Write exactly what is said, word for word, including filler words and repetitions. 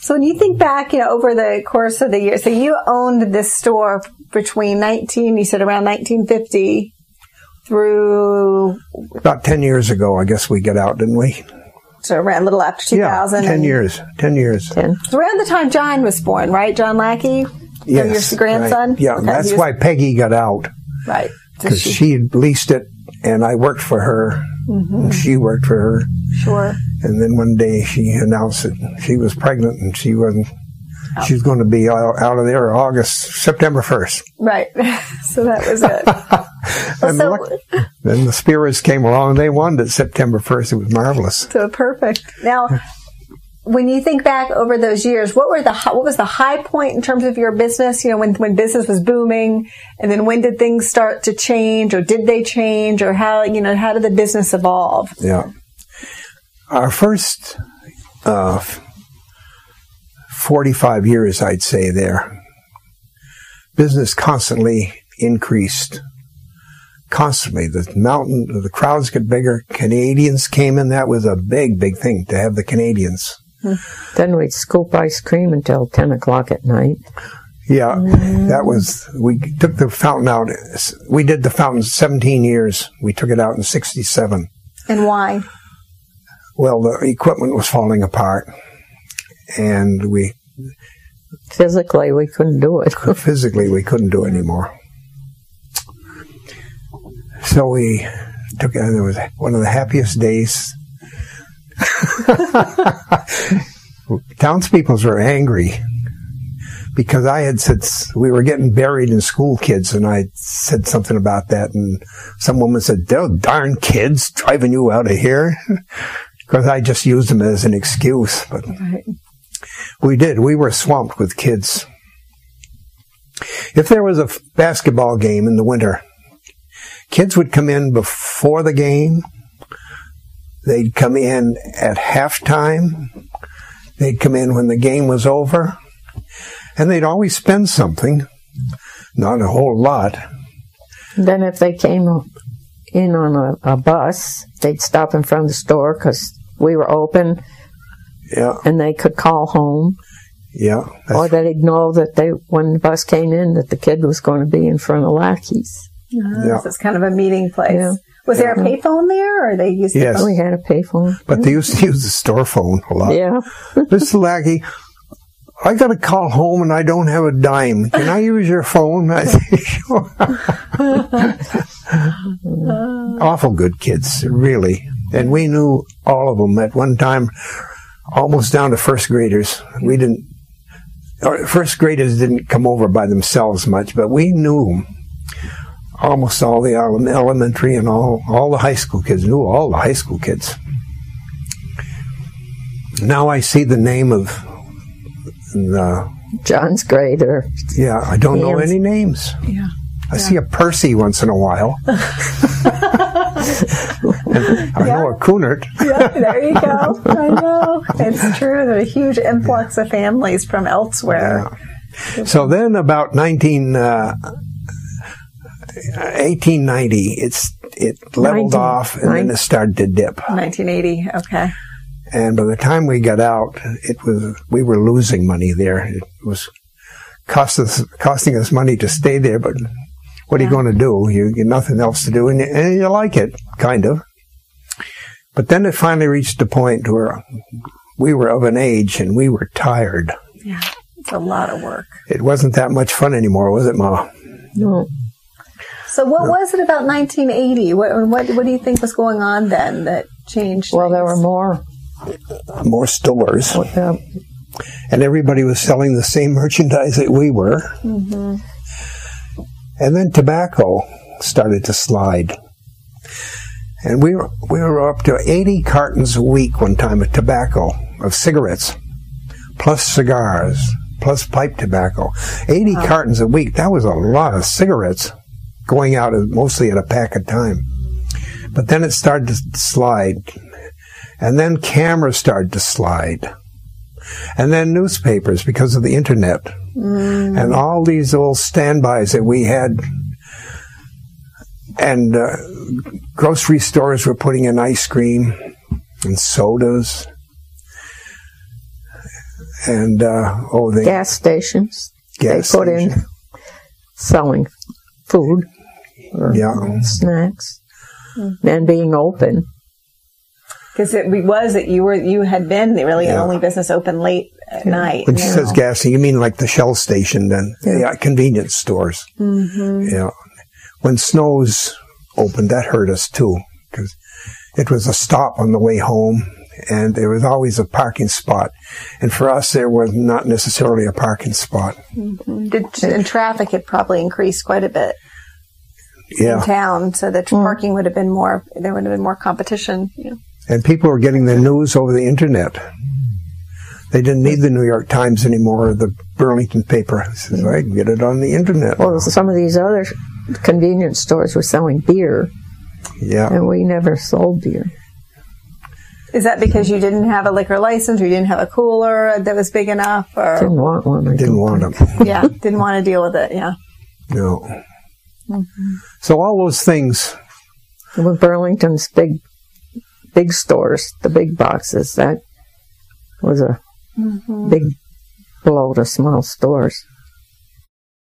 So when you think back, you know, over the course of the year, so you owned this store between nineteen, you said around nineteen fifty through... About ten years ago, I guess we got out, didn't we? So around a little after two thousand. Yeah, ten years. ten years. ten. So around the time John was born, right? John Lackey? Yes. Your grandson? Right. Yeah, okay, that's was, why Peggy got out. Right. Because she, she leased it, and I worked for her, mm-hmm. and she worked for her. Sure. And then one day she announced that she was pregnant, and she wasn't. Oh. She was going to be out, out of there August, September first. Right. So that was it. and so, look, then the Spirits came along, and they wanted it September first. It was marvelous. So perfect. Now, when you think back over those years, what were the what was the high point in terms of your business? You know, when when business was booming, and then when did things start to change, or did they change, or how you know how did the business evolve? Yeah, our first uh, forty-five years, I'd say, there, business constantly increased. Constantly, the mountain, the crowds get bigger. Canadians came in. That was a big, big thing to have the Canadians. Then we'd scoop ice cream until ten o'clock at night. Yeah, mm. that was, we took the fountain out. We did the fountain seventeen years. We took it out in sixty-seven. And why? Well, the equipment was falling apart. And we... Physically, we couldn't do it. Physically, we couldn't do it anymore. So we took it, and it was one of the happiest days. Townspeople were angry because I had said we were getting buried in school kids, and I said something about that, and some woman said, "Those darn kids driving you out of here," because I just used them as an excuse. But right. we did. We were swamped with kids. If there was a basketball game in the winter, kids would come in before the game. They'd come in at halftime. They'd come in when the game was over. And they'd always spend something. Not a whole lot. Then if they came in on a, a bus, they'd stop in front of the store because we were open. Yeah. And they could call home. Yeah. Or they'd know that they, when the bus came in, that the kid was going to be in front of Lackey's. Uh, yeah. So it's kind of a meeting place. Yeah. Was yeah. there a payphone there, or they used? Yes, to we had a payphone, but they used to use the store phone a lot. Yeah, Mister Lackey, I got to call home and I don't have a dime. Can I use your phone? I said, sure. Awful good kids, really, and we knew all of them at one time, almost down to first graders. We didn't. Or first graders didn't come over by themselves much, but we knew them. Almost all the elementary and all, all the high school kids knew all the high school kids. Now I see the name of the John's grader. Yeah, I don't Hands. know any names. Yeah, I yeah. see a Percy once in a while. and I yeah. know a Coonert. Yeah, there you go. I know. It's true. There's a huge influx of families from elsewhere. Yeah. So then about nineteen... Uh, eighteen ninety, it's it leveled nineteen, off, and nine, then it started to dip. nineteen eighty, okay. And by the time we got out, it was we were losing money there. It was cost us, costing us money to stay there, but what yeah. are you going to do? You get nothing else to do, and you, and you like it, kind of. But then it finally reached a point where we were of an age, and we were tired. Yeah, it's a lot of work. It wasn't that much fun anymore, was it, Ma? No. So what was it about nineteen eighty? What, what what do you think was going on then that changed Well, things? there were more. More stores. Oh, yeah. And everybody was selling the same merchandise that we were. Mm-hmm. And then tobacco started to slide. And we were, we were up to eighty cartons a week one time of tobacco, of cigarettes, plus cigars, plus pipe tobacco. eighty wow. cartons a week. That was a lot of cigarettes. Going out mostly at a pack at a time. But then it started to slide. And then cameras started to slide. And then newspapers because of the internet. Mm. And all these old standbys that we had. And uh, grocery stores were putting in ice cream and sodas. And, uh, oh, they... Gas stations. Gas they put station. in selling food or Yeah. snacks and being open. Because it was that you were you had been the really Yeah. only business open late at night. When she you says know. gas, you mean like the Shell station then? Yeah. Yeah, convenience stores. Mm-hmm. Yeah. When Snow's opened, that hurt us too, because it was a stop on the way home, and there was always a parking spot. And for us, there was not necessarily a parking spot. Mm-hmm. Did, and traffic had probably increased quite a bit Yeah. in town, so the parking would have been more. There would have been more competition. You know. And people were getting their news over the internet. They didn't need the New York Times anymore, or the Burlington paper. It says, I can get it on the internet. Well, some of these other convenience stores were selling beer, Yeah. and we never sold beer. Is that because you didn't have a liquor license, or you didn't have a cooler that was big enough, or Didn't want one. I Didn't don't want think. them. yeah, didn't want to deal with it? Yeah. No. Mm-hmm. So all those things, With Burlington's big, big stores, the big boxes, that was a Mm-hmm. big blow to small stores.